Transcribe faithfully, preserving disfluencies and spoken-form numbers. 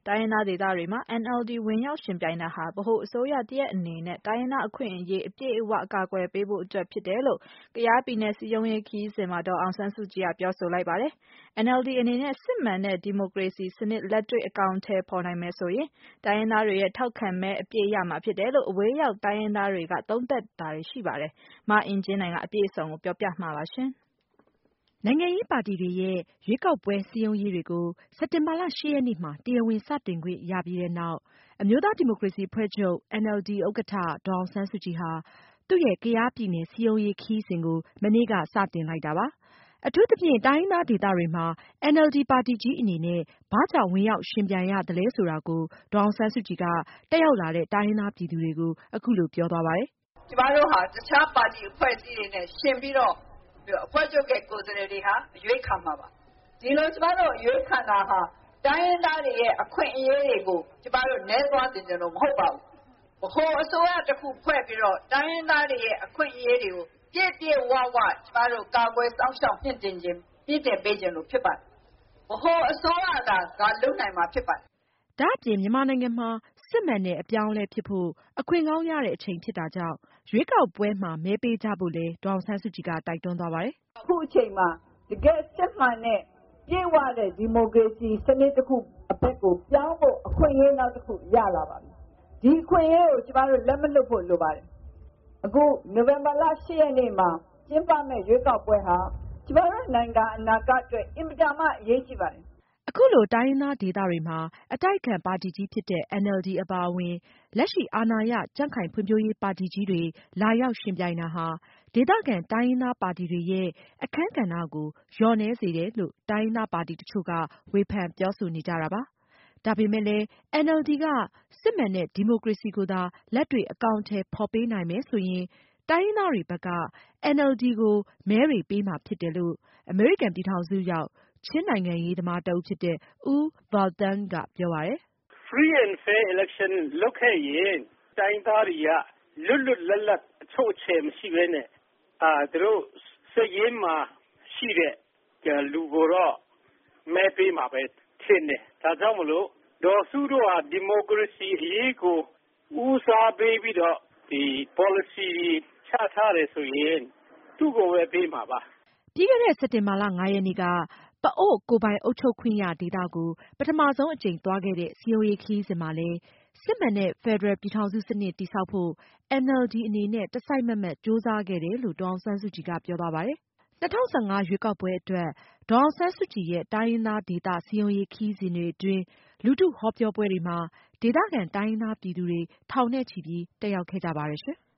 တိုင်းရင်းသားဒေသတွေမှာ N L D ဝင်ရောက်ယှဉ်ပြိုင်တာဟာ ဗဟိုအစိုးရတရပ်အနေနဲ့ တိုင်းရင်းသားအခွင့်အရေးအပြည့်အဝကာကွယ်ပေးဖို့အတွက်ဖြစ်တယ်လို့ ကယားပြည်နယ်စည်းရုံးရေးခရီးစဉ်မှာ ဒေါ်အောင်ဆန်းစုကြည်ကပြောဆိုလိုက်ပါတယ်။ N L D အနေနဲ့ စစ်မှန်တဲ့ဒီမိုကရေစီစနစ်လက်တွေ့အကောင်အထည်ဖော်နိုင်မယ်ဆိုရင် တိုင်းရင်းသားတွေရဲ့ထောက်ခံမဲအပြည့်ရမှာဖြစ်တယ်လို့ အဝေးရောက်တိုင်းရင်းသားတွေကသုံးသပ်တာတွေရှိပါတယ်။ မအင်ကြင်းနိုင်ကအပြည့်အစုံကိုပြောပြမှာပါရှင်။နိုင်ငံရေးပါတီတွေရဲ့ရွေးကောက်ပွဲစည်းရုံးရေးတွေကို စက်တင်ဘာလ ၈ ရက်နေ့မှာ တရားဝင်စတင်ခွင့်ရပြီးတဲ့နောက် အမျိုးသားဒီမိုကရေစီအဖွဲ့ချုပ် N L D ဥက္ကဋ္ဌ ဒေါ်အောင်ဆန်းစုကြည်ဟာ သူရဲ့ ကယားပြည်နယ်စည်းရုံးရေးခရီးစဉ်ကို မနေ့က စတင်လိုက်တာပါ။ အထူးသဖြင့် တိုင်းရင်းသားဒေသတွေမှာ N L D ပါတီကြီးအနေနဲ့ ဘာကြောင့်ဝင်ရောက်ယှဉ်ပြိုင်ရသလဲဆိုတာကို ဒေါ်အောင်ဆန်းစုကြည်က တက်ရောက်လာတဲ့ တိုင်းရင်းသားပြည်သူတွေကို အခုလိုပြောသွားပါတယ်။ "ကျမတို့ဟာတခြားပါတီအဖွဲ့အစည်းတွေနဲ့ယှဉ်ပြီးတော့ အဖွဲ့ချုပ်ရဲ့ကိုယ်စားလှယ်တွေဟာအရွေးခံမှာပါ။ ဒီလိုကျမတို့အရွေးခံတာဟာတိုင်းရင်းသားတွေရဲ့အခွင့်အရေးတွေကိုကျမတို့နည်းသွားစေချင်လို့မဟုတ်ပါဘူး။ ဗဟိုအစိုးရတခုဖွဲ့ပြီးတော့တိုင်းရင်းသားတွေရဲ့အခွင့်အရေးတွေကိုပြည့်ပြည့်ဝဝကျမတို့ကာကွယ်စောင့်ရှောက်မြှင့်တင်ခြင်းမြင့်တင်ပေးခြင်းလို့ဖြစ်ပါတယ်။ ဗဟိုအစိုးရကဒါလုပ်နိုင်မှာဖြစ်ပါတယ်။ " ဒါအပြင် မြန်မာနိုင်ငံမှာ စစ်မှန်တဲ့အပြောင်းအလဲဖြစ်ဖို့ အခွင့်ကောင်းရတဲ့အချိန်ဖြစ်တာကြောင့် ရွေးကောက်ပွဲမှာ မဲပေးကြဖို့လည်း ဒေါ်အောင်ဆန်းစုကြည်က တိုက်တွန်းသွားပါတယ်။ "အခုအချိန်မှာတကယ့်စစ်မှန်တဲ့ပြည့်ဝတဲ့ဒီမိုကရေစီစနစ်တခုအဘက်ကိုပြောင်းဖို့အခွင့်အရေးနောက်တခုရလာပါပြီ။ ဒီအခွင့်အရေးကိုကျမတို့လက်မလွတ်ဖို့လိုပါတယ်။ အခုနိုဝင်ဘာလ ၈ ရက်နေ့မှာကျင်းပမယ့်ရွေးကောက်ပွဲဟာကျမတို့နိုင်ငံအနာဂတ်အတွက်အင်မတန်မှအရေးကြီးပါတယ်။ " အခုလို တိုင်းရင်းသားဒေသတွေမှာ အတိုက်အခံပါတီကြီးဖြစ်တဲ့ N L D အပါအဝင် လက်ရှိအာဏာရကြံခိုင်ဖွံဖြိုးရေးပါတီကြီးတွေ လာရောက်ယှဉ်ပြိုင်တာဟာ ဒေသခံတိုင်းရင်းသားပါတီတွေရဲ့ အခန်းကဏ္ဍကို လျော့နည်းစေတယ်လို့ တိုင်းရင်းသားပါတီတချို့က ဝေဖန်ပြောဆိုနေကြတာပါ။ ဒါပေမဲ့လည်း N L D က စစ်မှန်တဲ့ဒီမိုကရေစီကိုသာ လက်တွေ့အကောင်အထည်ဖော်ပေးနိုင်မယ်ဆိုရင် တိုင်းရင်းသားတွေဘက်က N L D ကို မဲတွေပေးမှာဖြစ်တယ်လို့ အမေရိကန်ပြည်ထောင်စုရောက် ချင်းနိုင်ငံရေးသမားတဦးဖြစ်တဲ့ ဦး Valtham ကပြောပါတယ်။ "Free and fair election လုပ်ခဲ့ရင်တိုင်းရင်းသားတွေကလွတ်လွတ်လပ်လပ်အချုပ်အခြာမရှိပဲနဲ့သူတို့စိတ်ရင်းမှာရှိတဲ့လူကိုတော့မဲပေးမှာပဲထင်တယ်။ ဒါကြောင့်မို့လို့ဒေါ်စုတို့ဟာဒီမိုကရေစီအရေးကိုဦးစားပေးပြီးတော့ဒီ ပေါ်လစီတွေချထားတယ်ဆိုရင်သူ့ကိုပဲပေးမှာပါ။ " ပြီးခဲ့တဲ့ စက်တင်ဘာလ ငါးရက်နေ့က ပအိုဝ်းကိုယ်ပိုင်အုပ်ချုပ်ခွင့်ရဒေသကို ပထမဆုံးအကြိမ်သွားခဲ့တဲ့ စည်းရုံးရေးခရီးစဉ်မှာလည်း စစ်မှန်တဲ့ ဖယ်ဒရယ်ပြည်ထောင်စုစနစ်တည်ဆောက်ဖို့ N L D အနေနဲ့ တစိုက်မတ်မတ်ကြိုးစားခဲ့တယ်လို့ ဒေါ်အောင်ဆန်းစုကြည်ကပြောသွားပါတယ်။ ၂၀၁၅ ရွေးကောက်ပွဲအတွက် ဒေါ်အောင်ဆန်းစုကြည်ရဲ့ တိုင်းရင်းသားဒေသစည်းရုံးရေးခရီးစဉ်တွေအတွင်း လူထုဟောပြောပွဲတွေမှာ ဒေသခံတိုင်းရင်းသားပြည်သူတွေ ထောင်နဲ့ချီပြီးတက်ရောက်ခဲ့ကြပါတယ်ရှင်။